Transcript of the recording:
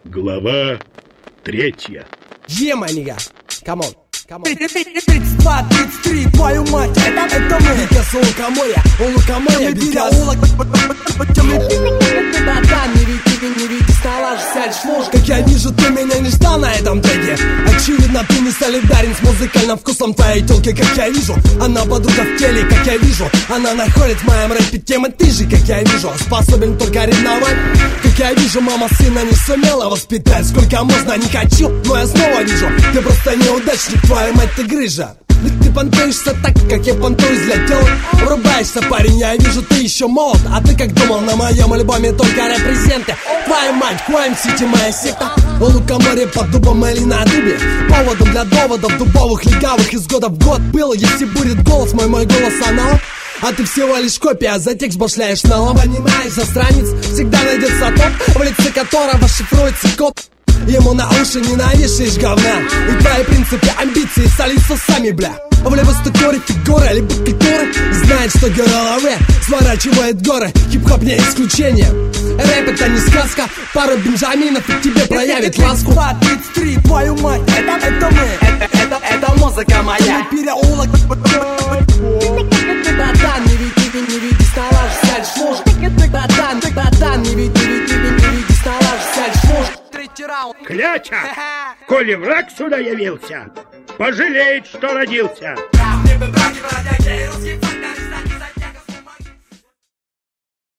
Глава 3. My nigga, come on. 32, 33, твою мать, это мы. Бикас у лукоморья, Бикас. Да, не видишь, налажишься, лишь ложь. Как я вижу, ты меня не ждал на этом треке. Очевидно, ты не солидарен с музыкальным вкусом твоей тёлки, как я вижу. Она подруга в теле, как я вижу. Она находит в моем рэпе темы, ты же, как я вижу, способен только ревновать. Как я вижу, мама сына не сумела воспитать. Сколько можно, не хочу, но я снова вижу. Ты просто неудачник, твою мать, ты грыжа. Ведь ты понтуешься так, как я понтуюсь для тёлок. Врубаешься, парень, я вижу, ты еще молод. А ты как думал, на моем альбоме только репрезенты. Твою мать, Crime City, моя секта. У лукоморья под дубом или на дубе. Поводом для доводов дубовых, легавых из года в год было. Если будет голос, мой голос аналог. А ты всего лишь копия, за текст башляешь налом. Понимаешь, засранец, всегда найдется тот, в лице которого шифруется код. Ему на уши не навешаешь говна. И твои принципы, амбиции солятся сами, бля. В левой структуре фигура, либо культура знает, что герой рэп сворачивает горы. Хип-хоп не исключение. Рэп это не сказка. Пару бенджаминов и тебе проявит ласку. 33, твою мать, это мы. Это музыка моя. Переулок. Да, не видишь, налажишься, лишь ложь. Да, не видишь, налажишься, лишь ложь. Кляча! Коли враг сюда явился, пожалеет, что родился. Мне бы брать,